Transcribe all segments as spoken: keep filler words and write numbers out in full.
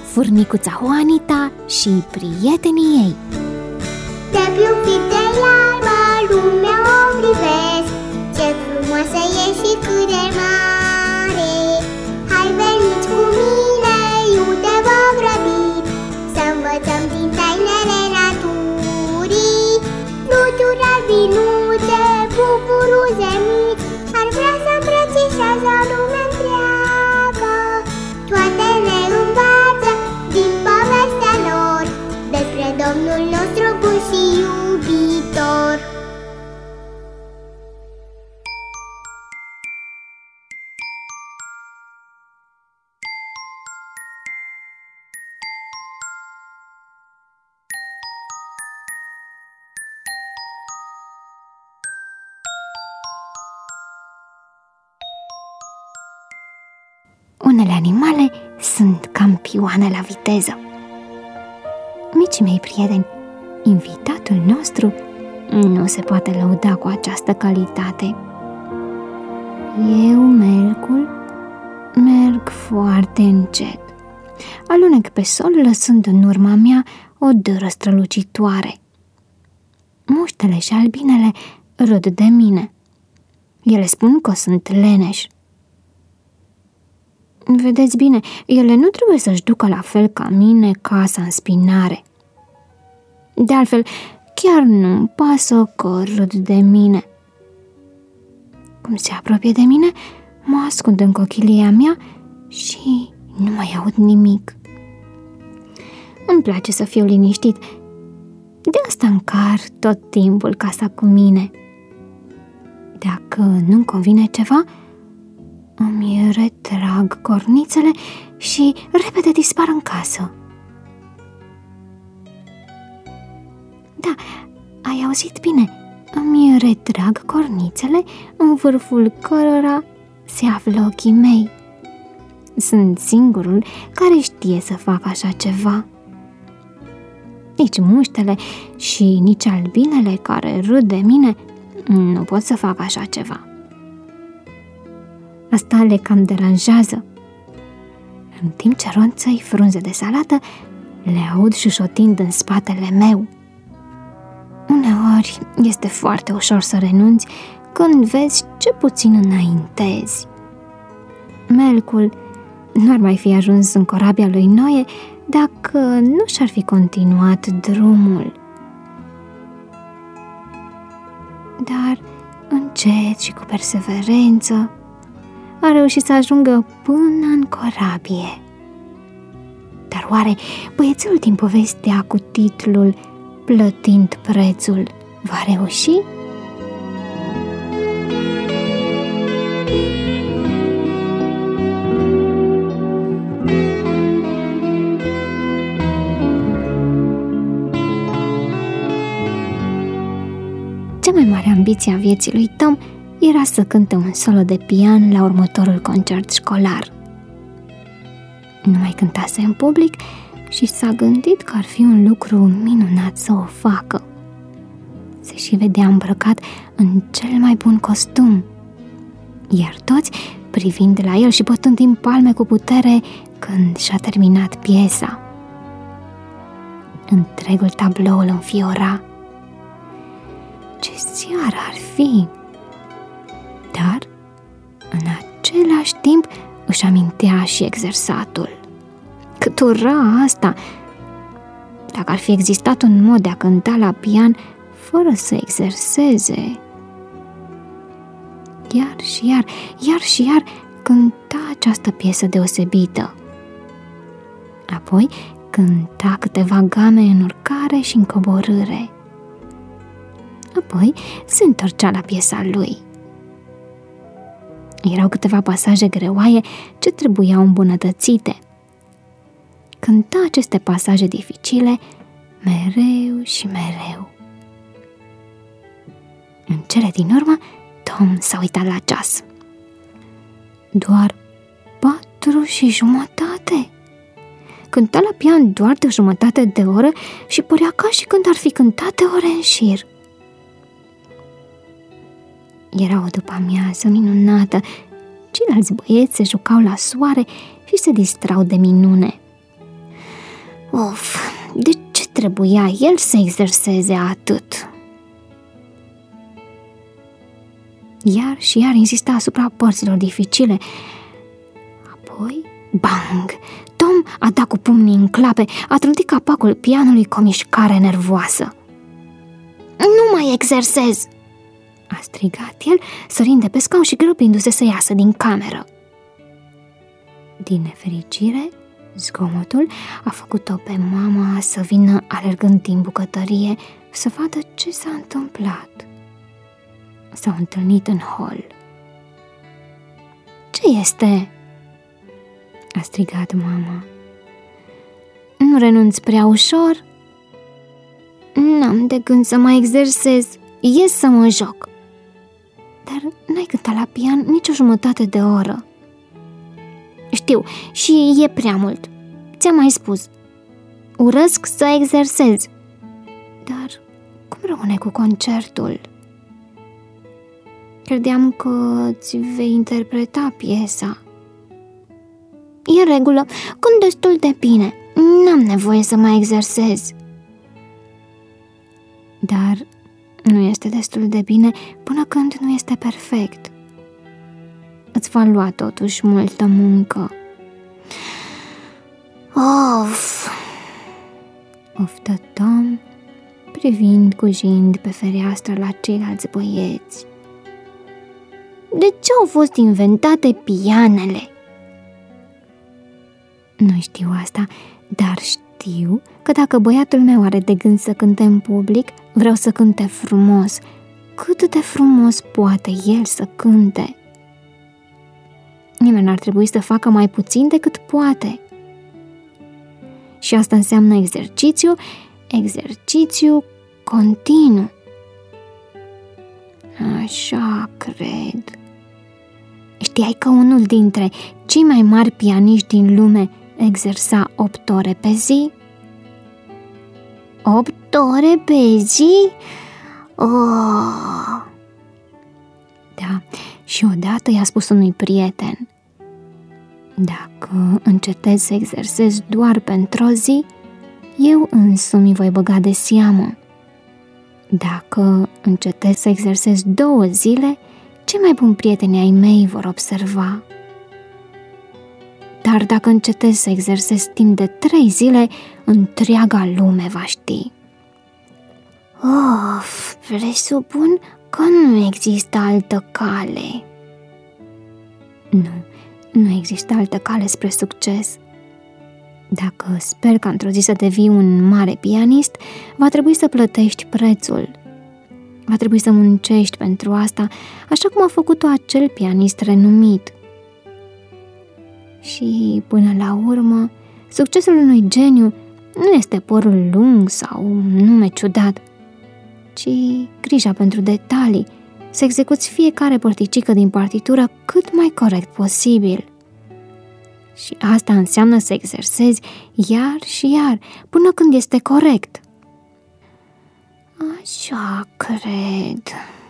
Furnicuța Juanita și prietenii ei. De pe de iarba lumea o privesc, ce frumoasă e și cât de mare. Hai veniți cu mine, iute vă grăbit, să învățăm din tainele naturii. Fluturi albinuțe, buburuze mici, ar vrea să îmbrățișează lumea întreagă. Toate ne învață din povestea lor despre Domnul nostru bun și iubitor. Unele animale sunt campioane la viteză. Micii mei prieteni, invitatul nostru nu se poate lăuda cu această calitate. Eu, melcul, merg foarte încet. Alunec pe sol, lăsând în urma mea o dâră strălucitoare. Muștele și albinele râd de mine. Ele spun că sunt leneși. Vedeți bine, ele nu trebuie să-și ducă la fel ca mine casa în spinare. De altfel, chiar nu-mi pasă că râd de mine. Cum se apropie de mine, mă ascund în cochilia mea și nu mai aud nimic. Îmi place să fiu liniștit, de asta încar tot timpul casa cu mine. Dacă nu-mi convine ceva, îmi retrag cornițele și repede dispar în casă. Da, ai auzit bine, îmi retrag cornițele în vârful cărora se află ochii mei. Sunt singurul care știe să facă așa ceva. Nici muștele și nici albinele care râd de mine nu pot să facă așa ceva. Asta le cam deranjează. În timp ce ronțăi frunze de salată, le aud șușotind în spatele meu. Uneori este foarte ușor să renunți când vezi ce puțin înaintezi. Melcul nu ar mai fi ajuns în corabia lui Noe dacă nu și-ar fi continuat drumul. Dar încet și cu perseverență a reușit să ajungă până în corabie. Dar oare băiețelul din povestea cu titlul Plătind prețul va reuși? Cea mai mare ambiție a vieții lui Tom era să cânte un solo de pian la următorul concert școlar. Nu mai cântase în public și s-a gândit că ar fi un lucru minunat să o facă. Se și vedea îmbrăcat în cel mai bun costum, iar toți privind la el și bătând din palme cu putere când și-a terminat piesa. Întregul tablou îl înfiora. Ce seară ar fi! Dar, în același timp, își amintea și exersatul. Cât ura asta! Dacă ar fi existat un mod de a cânta la pian fără să exerseze. Iar și iar, iar și iar cânta această piesă deosebită. Apoi cânta câteva game în urcare și în coborâre. Apoi se întorcea la piesa lui. Erau câteva pasaje greoaie ce trebuiau îmbunătățite. Cânta aceste pasaje dificile mereu și mereu. În cele din urmă, Tom s-a uitat la ceas. Doar patru și jumătate. Cânta la pian doar de jumătate de oră și părea ca și când ar fi cântat de ore în șir. Era o după-amiază minunată. Ceilalți băieți se jucau la soare și se distrau de minune. Of, de ce trebuia el să exerseze atât? Iar și iar insista asupra părților dificile. Apoi, bang! Tom a dat cu pumnii în clape, a trântit capacul pianului cu o mișcare nervoasă. Nu mai exersez! A strigat el, sărind de pe scaun și grăbindu-se să iasă din cameră. Din nefericire, zgomotul a făcut-o pe mama să vină alergând din bucătărie să vadă ce s-a întâmplat. S-au întâlnit în hol. Ce este? A strigat mama. Nu renunți prea ușor? N-am de gând să mă exersez, ies să mă joc. Dar n-ai cântat la pian nici o jumătate de oră. Știu, și e prea mult. Ți-am mai spus. Urăsc să exersez. Dar cum rămâne cu concertul? Credeam că ți vei interpreta piesa. E în regulă, cânt destul de bine. N-am nevoie să mă exersez. Dar nu este destul de bine până când nu este perfect. Îți va lua totuși multă muncă. Of! Oftă Tom, privind cujind pe fereastră la ceilalți băieți. De ce au fost inventate pianele? Nu știu asta, dar știu că dacă băiatul meu are de gând să cânte în public, vreau să cânte frumos, cât de frumos poate el să cânte. Nimeni n-ar trebui să facă mai puțin decât poate. Și asta înseamnă exercițiu, exercițiu continuu. Așa cred. Știai că unul dintre cei mai mari pianiști din lume exersa opt ore pe zi? Opt ore pe zi? Oh! Da, și odată i-a spus unui prieten: dacă încetezi să exersezi doar pentru o zi, eu însumi voi băga de seamă. Dacă încetezi să exersezi două zile, cei mai buni prieteni ai mei vor observa. Dar dacă încetezi să exersezi timp de trei zile, întreaga lume va ști. Of, presupun că nu există altă cale. Nu, nu există altă cale spre succes. Dacă sper că într-o zi să devii un mare pianist, va trebui să plătești prețul. Va trebui să muncești pentru asta, așa cum a făcut-o acel pianist renumit. Și, până la urmă, succesul unui geniu nu este părul lung sau un nume ciudat, ci grija pentru detalii, să execuți fiecare părticică din partitură cât mai corect posibil. Și asta înseamnă să exersezi iar și iar, până când este corect. Așa cred.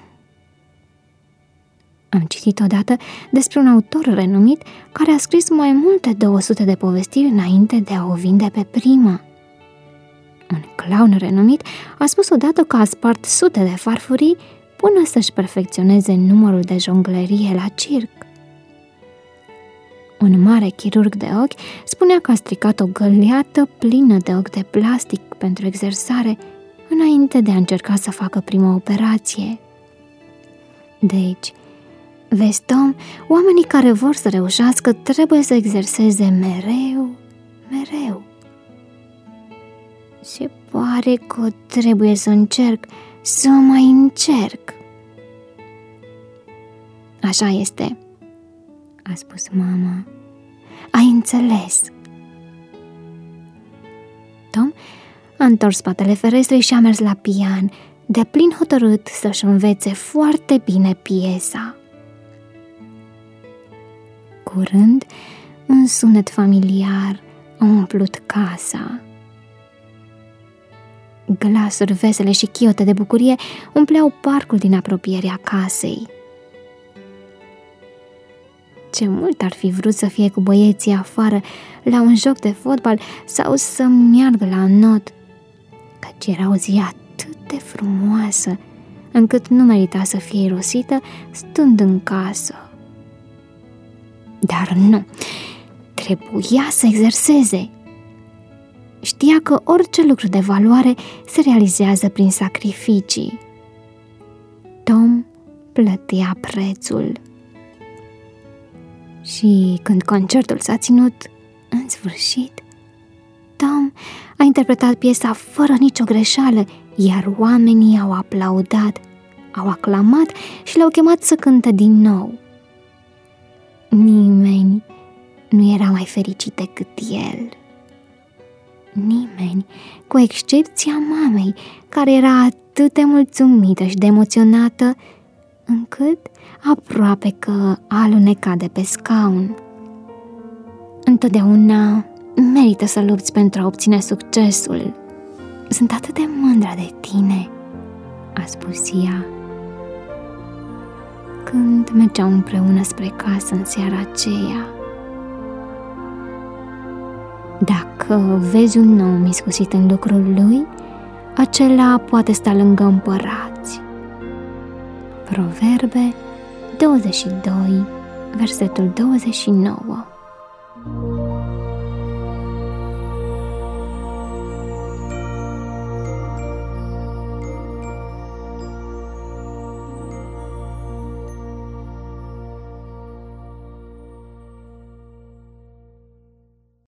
Am citit odată despre un autor renumit care a scris mai multe două sute de povestiri înainte de a o vinde pe prima. Un clown renumit a spus odată că a spart sute de farfurii până să-și perfecționeze numărul de jonglerie la circ. Un mare chirurg de ochi spunea că a stricat o găleată plină de ochi de plastic pentru exersare înainte de a încerca să facă prima operație. Deci, vezi, Tom, oamenii care vor să reușească trebuie să exerseze mereu, mereu. Se pare că trebuie să încerc, să mai încerc. Așa este, a spus mama. Ai înțeles. Tom a întors spatele ferestrei și a mers la pian, de plin hotărât să-și învețe foarte bine piesa. Curând, un sunet familiar a umplut casa. Glasuri vesele și chiote de bucurie umpleau parcul din apropierea casei. Ce mult ar fi vrut să fie cu băieții afară la un joc de fotbal sau să meargă la not, căci era o zi atât de frumoasă încât nu merita să fie irosită stând în casă. Dar nu, trebuia să exerseze. Știa că orice lucru de valoare se realizează prin sacrificii. Tom plătea prețul. Și când concertul s-a ținut, în sfârșit, Tom a interpretat piesa fără nicio greșeală, iar oamenii au aplaudat, au aclamat și l-au chemat să cânte din nou. Nimeni nu era mai fericit decât el. Nimeni, cu excepția mamei, care era atât de mulțumită și de emoționată, încât aproape că a alunecat de pe scaun. Întotdeauna merită să lupți pentru a obține succesul. Sunt atât de mândră de tine, a spus ea, când mergeau împreună spre casă în seara aceea. Dacă vezi un om iscusit în lucrul lui, acela poate sta lângă împărați. Proverbe douăzeci și doi, versetul douăzeci și nouă.